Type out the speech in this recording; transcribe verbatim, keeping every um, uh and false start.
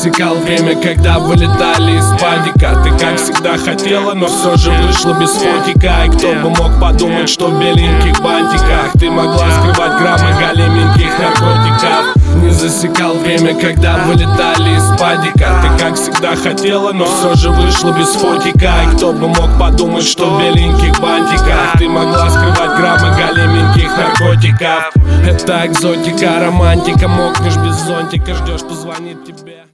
засекал время, когда вылетали из падика. Ты как всегда хотела, но все же вышла без фотика. И кто бы мог подумать, что в беленьких бантиках ты могла скрывать граммы големеньких наркотиков. Не засекал время, когда вылетали из падика. Ты как всегда хотела, но все же вышла без фотика. И кто бы мог подумать, что в беленьких бантиках ты могла скрывать граммы големеньких наркотиков. Это экзотика, романтика. Мокнешь без зонтика, ждешь, позвонит тебе.